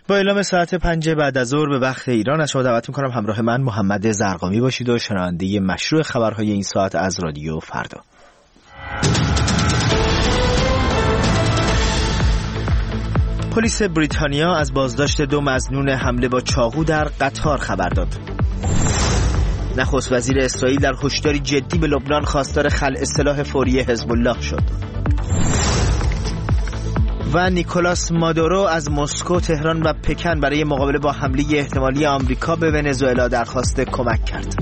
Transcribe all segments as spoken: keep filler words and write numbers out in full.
با اعلام ساعت پنج بعد از ظهر به وقت ایران از شما دعوت می‌کنم همراه من محمد زرقامی باشید و شنونده مشروع خبرهای این ساعت از رادیو فردا. پلیس بریتانیا از بازداشت دو مظنون حمله با چاقو در قطار خبر داد. نخست وزیر اسرائیل در هشداری جدی به لبنان خواستار خلع سلاح فوری حزب الله شد. و نیکولاس مادورو از مسکو، تهران و پکن برای مقابله با حمله احتمالی آمریکا به ونزوئلا درخواست کمک کرد.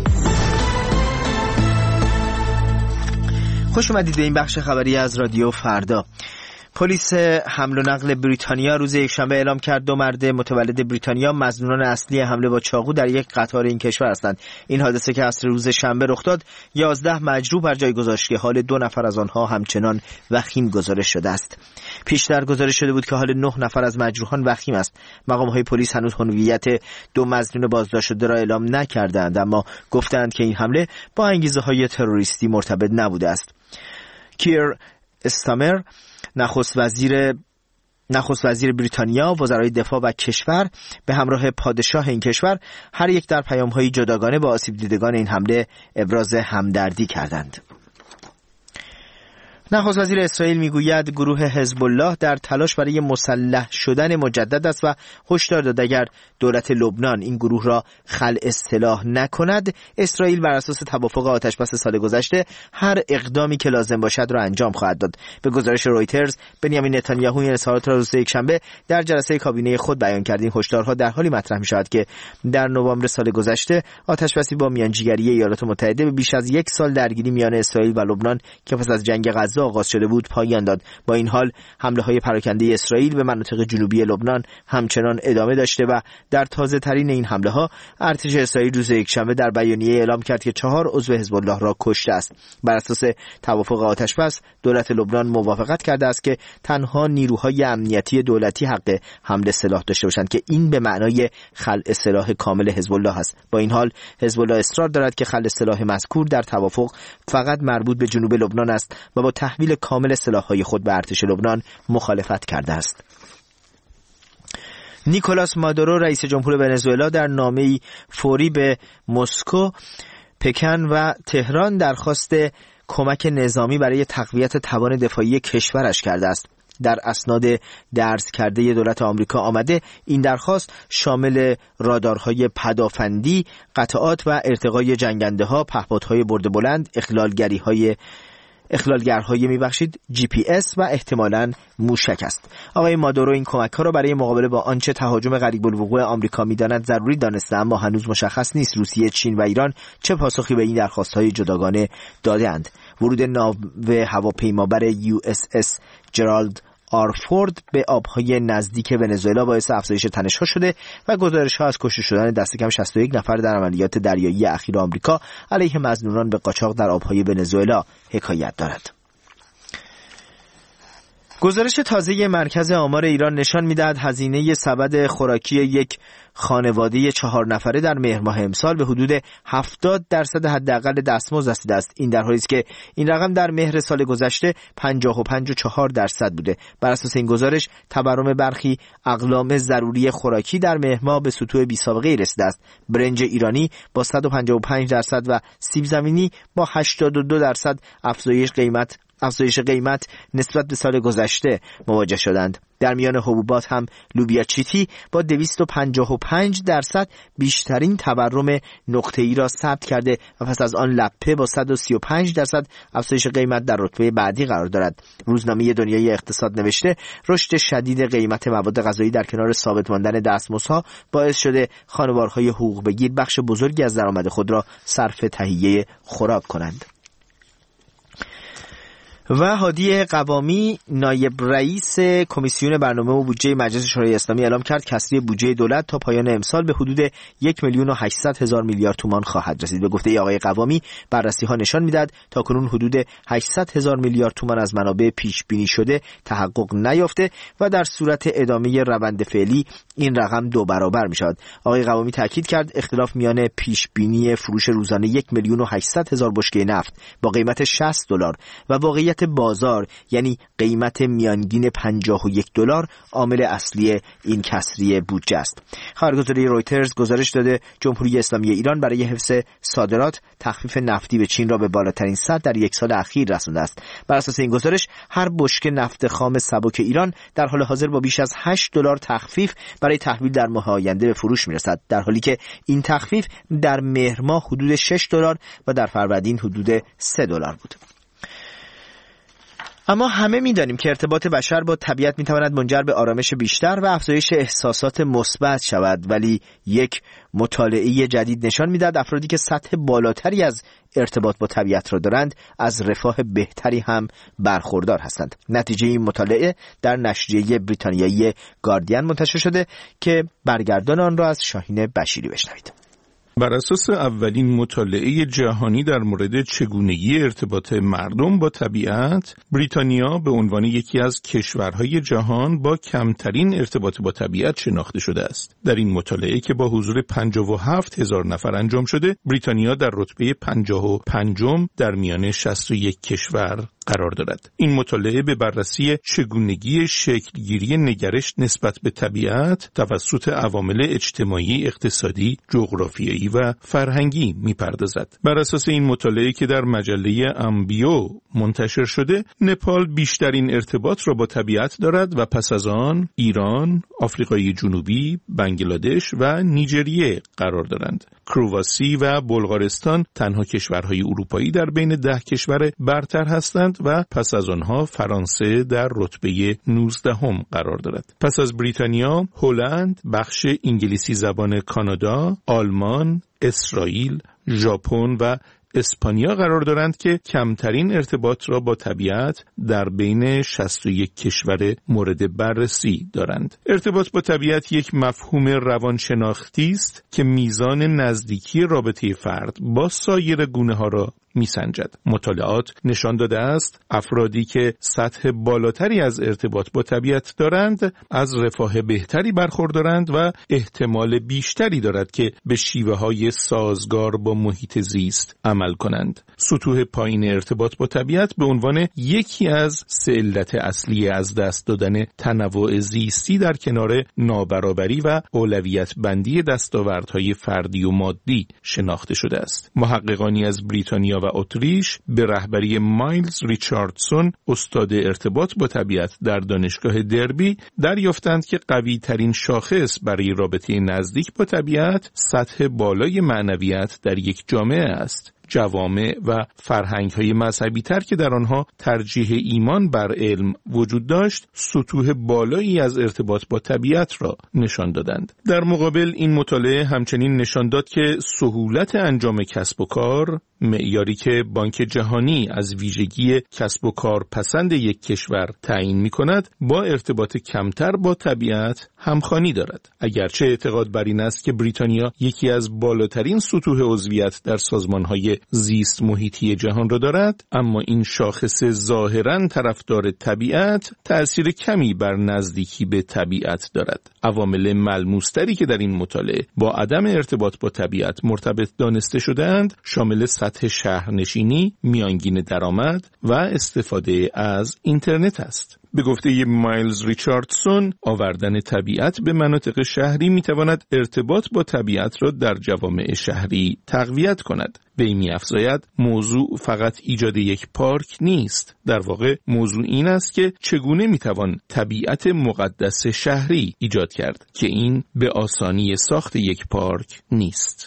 خوش اومدید به این بخش خبری از رادیو فردا. پلیس حمل و نقل بریتانیا روز یکشنبه اعلام کرد دو مرد متولد بریتانیا مظنونان اصلی حمله با چاقو در یک قطار این کشور هستند. این حادثه که عصر روز شنبه رخ داد، یازده مجروح بر جای گذاشت که حال دو نفر از آنها همچنان وخیم گزارش شده است. پیشتر گزارش شده بود که حال نه نفر از مجروحان وخیم است. مقام‌های پلیس هنوز هویت دو مظنون بازداشت شده را اعلام نکردند، اما گفتند که این حمله با انگیزه‌های تروریستی مرتبط نبوده است. کیر استامر، نخست وزیر نخست وزیر بریتانیا، وزرای دفاع و کشور به همراه پادشاه این کشور هر یک در پیام‌های جداگانه با آسیب دیدگان این حمله ابراز همدردی کردند. نخست وزیر اسرائیل میگوید گروه حزب الله در تلاش برای مسلح شدن مجدد است و هشدار داد اگر دولت لبنان این گروه را خلع سلاح نکند، اسرائیل بر اساس توافق آتشبس سال گذشته هر اقدامی که لازم باشد را انجام خواهد داد. به گزارش رویترز، بنیامین نتانیاهو این اظهارات را روز یکشنبه در جلسه کابینه خود بیان کرد. این هشدارها در حالی مطرح می‌شود که در نوامبر سال گذشته آتشبسی با میانجیگری ایالات متحده به بیش از یک سال درگیری میان اسرائیل و لبنان که پس از جنگ غزه آغاز شده بود پایان داد. با این حال حمله‌های پراکنده اسرائیل به مناطق جنوبی لبنان همچنان ادامه داشته و در تازه ترین این حمله‌ها ارتش اسرائیل روز یکشنبه در بیانیه اعلام کرد که چهار عضو حزب الله را کشته است. بر اساس توافق آتشبس دولت لبنان موافقت کرده است که تنها نیروهای امنیتی دولتی حق حمل سلاح داشته باشند که این به معنای خلع سلاح کامل حزب الله است. با این حال حزب الله اصرار دارد که خلع سلاح مذکور در توافق فقط مربوط به جنوب لبنان است و با تحویل کامل سلاح‌های خود به ارتش لبنان مخالفت کرده است. نیکولاس مادورو، رئیس جمهور ونزوئلا، در نامه‌ای فوری به مسکو، پکن و تهران درخواست کمک نظامی برای تقویت توان دفاعی کشورش کرده است. در اسناد درز کرده دولت آمریکا آمده این درخواست شامل رادارهای پدافندی، قطعات و ارتقای جنگنده‌ها، پهپادهای برد بلند، اخلالگری‌های اخلالگرهای میبخشید جی پی اس و احتمالاً موشک است. آقای مادورو این کمک‌ها را برای مقابله با آنچه تهاجم قریب الوقوع آمریکا می‌داند ضروری دانسته، اما هنوز مشخص نیست روسیه، چین و ایران چه پاسخی به این درخواست‌های جداگانه داده‌اند. ورود ناو هواپیمابر یو اس اس جرالد آرفورد به آبهای نزدیک ونزوئلا باعث افزایش تنش‌ها شده و گزارش‌ها از کشته شدن دست کم شصت و یک نفر در عملیات دریایی اخیر آمریکا علیه مظنونان به قاچاق در آبهای ونزوئلا حکایت دارد. گزارش تازه مرکز آمار ایران نشان می‌دهد هزینه سبد خوراکی یک خانواده چهار نفره در مهر ماه امسال به حدود هفتاد درصد حداقل دستمزد رسیده است. این در حالی است که این رقم در مهر سال گذشته پنجاه و پنج و چهار درصد بوده. بر اساس این گزارش تورم برخی اقلام ضروری خوراکی در مهر ماه به سطوح بی‌سابقه‌ای رسیده است. برنج ایرانی با صد و پنجاه و پنج درصد و سیب زمینی با هشتاد و دو درصد افزایش قیمت افزایش قیمت نسبت به سال گذشته مواجه شدند. در میان حبوبات هم لوبیا چیتی با دویست و پنجاه و پنج درصد بیشترین تورم نقطه‌ای را ثبت کرده و پس از آن لپه با صد و سی و پنج درصد افزایش قیمت در رتبه بعدی قرار دارد. روزنامه دنیای اقتصاد نوشته رشد شدید قیمت مواد غذایی در کنار ثابت ماندن دستمزدها باعث شده خانوارهای حقوق بگیر بخش بزرگی از درآمد خود را صرف تهیه خوراک کنند. و هادی قوامی، نایب رئیس کمیسیون برنامه و بودجه مجلس شورای اسلامی، اعلام کرد کسری بودجه دولت تا پایان امسال به حدود یک میلیون و هشتصد هزار میلیارد تومان خواهد رسید. به گفته آقای قوامی، بررسی‌ها نشان می‌دهد تاکنون حدود هشتصد هزار میلیارد تومان از منابع پیش بینی شده تحقق نیافته و در صورت ادامه روند فعلی این رقم دو برابر می‌شود. آقای قوامی تاکید کرد اختلاف میان پیش بینی فروش روزانه یک میلیون و هشتصد هزار بشکه نفت با قیمت شصت دلار و واقعیت وضعیت بازار یعنی قیمت میانگین پنجاه و یک دلار عامل اصلی این کسری بودجه است. خبرگزاری رویترز گزارش داده جمهوری اسلامی ایران برای حفظ صادرات تخفیف نفتی به چین را به بالاترین سطح در یک سال اخیر رسانده است. بر اساس این گزارش هر بشکه نفت خام سبک ایران در حال حاضر با بیش از هشت دلار تخفیف برای تحویل در ماه آینده به فروش میرسد، در حالی که این تخفیف در مهر ماه حدود شش دلار و در فروردین حدود سه دلار بود. اما همه می‌دانیم که ارتباط بشر با طبیعت می‌تواند منجر به آرامش بیشتر و افزایش احساسات مثبت شود، ولی یک مطالعه جدید نشان می‌دهد افرادی که سطح بالاتری از ارتباط با طبیعت را دارند از رفاه بهتری هم برخوردار هستند. نتیجه این مطالعه در نشریه بریتانیایی گاردین منتشر شده که برگردان آن را از شاهین بشیری بشنوید. بر اساس اولین مطالعه جهانی در مورد چگونگی ارتباط مردم با طبیعت، بریتانیا به عنوان یکی از کشورهای جهان با کمترین ارتباط با طبیعت شناخته شده است. در این مطالعه که با حضور پنجاه و هفت هزار نفر انجام شده، بریتانیا در رتبه پنجاه و پنجم در میان شصت و یک کشور قرار دارد. این مطالعه به بررسی چگونگی شکلگیری نگرش نسبت به طبیعت توسط عوامل اجتماعی، اقتصادی، جغرافیایی و فرهنگی می‌پردازد. بر اساس این مطالعه که در مجله امبیو منتشر شده، نپال بیشترین ارتباط را با طبیعت دارد و پس از آن ایران، آفریقای جنوبی، بنگلادش و نیجریه قرار دارند. کرواسی و بلغارستان تنها کشورهای اروپایی در بین ده کشور برتر هستند و پس از آنها فرانسه در رتبه نوزدهم قرار دارد. پس از بریتانیا، هلند، بخش انگلیسی زبان کانادا، آلمان، اسرائیل، ژاپن و اسپانیا قرار دارند که کمترین ارتباط را با طبیعت در بین شصت و یک کشور مورد بررسی دارند. ارتباط با طبیعت یک مفهوم روانشناختی است که میزان نزدیکی رابطه فرد با سایر گونه‌ها را میسنجد. مطالعات نشان داده است افرادی که سطح بالاتری از ارتباط با طبیعت دارند از رفاه بهتری برخوردارند و احتمال بیشتری دارد که به شیوه‌های سازگار با محیط زیست عمل کنند. سطوح پایین ارتباط با طبیعت به عنوان یکی از سه علت اصلی از دست دادن تنوع زیستی در کنار نابرابری و اولویت بندی دستاوردهای فردی و مادی شناخته شده است. محققانی از بریتانیا و اتریش به رهبری مایلز ریچاردسون، استاد ارتباط با طبیعت در دانشگاه دربی، دریافتند که قوی ترین شاخص برای رابطه نزدیک با طبیعت سطح بالای معنویت در یک جامعه است. جوامع و فرهنگ‌های مذهبی تر که در آنها ترجیح ایمان بر علم وجود داشت، سطوح بالایی از ارتباط با طبیعت را نشان دادند. در مقابل این مطالعه همچنین نشان داد که سهولت انجام کسب و کار، معیاری که بانک جهانی از ویژگی کسب و کار پسند یک کشور تعیین می‌کند، با ارتباط کمتر با طبیعت همخوانی دارد. اگرچه اعتقاد بر این است که بریتانیا یکی از بالاترین سطوح عضویت در سازمان‌های زیست محیطی جهان را دارد، اما این شاخص ظاهراً طرفدار طبیعت تأثیر کمی بر نزدیکی به طبیعت دارد. عوامل ملموس‌تری که در این مطالعه با عدم ارتباط با طبیعت مرتبط دانسته شده‌اند شامل سطح شهرنشینی، میانگین درآمد و استفاده از اینترنت است. به گفته مایلز ریچاردسون، آوردن طبیعت به مناطق شهری میتواند ارتباط با طبیعت را در جوامع شهری تقویت کند. وی می‌افزاید موضوع فقط ایجاد یک پارک نیست. در واقع موضوع این است که چگونه میتوان طبیعت مقدس شهری ایجاد کرد که این به آسانی ساخت یک پارک نیست.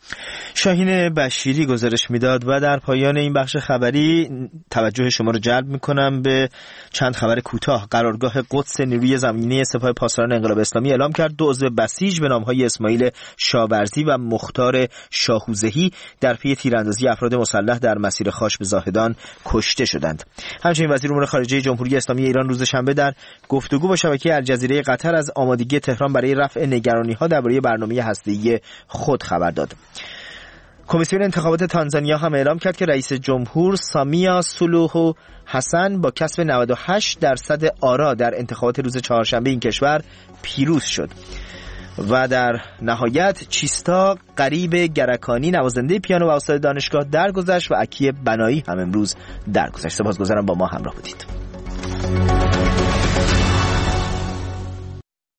شاهین بشیری گزارش میداد و در پایان این بخش خبری توجه شما رو جلب میکنم به چند خبر کوتاه. قرارگاه قدس نیروی زمینی سپاه پاسداران انقلاب اسلامی اعلام کرد دو عضو بسیج به نامهای اسماعیل شاورزی و مختار شاهوزهی در پی تیراندازی افراد مسلح در مسیر خاش به زاهدان کشته شدند. همچنین وزیر امور خارجه جمهوری اسلامی ایران روز شنبه در گفتگو با شبکه الجزیره قطر از آمادگی تهران برای رفع نگرانی‌ها درباره برنامه هسته‌ای خود خبر داد. کمیسیون انتخابات تانزانیا هم اعلام کرد که رئیس جمهور سامیا سلوهو حسن با کسب نود و هشت درصد آرا در انتخابات روز چهارشنبه این کشور پیروز شد. و در نهایت چیستا قریب گرکانی نوازنده پیانو و استاد دانشگاه درگذشت و اکی بنایی هم امروز درگذشت. سپاسگزارم با ما همراه بودید.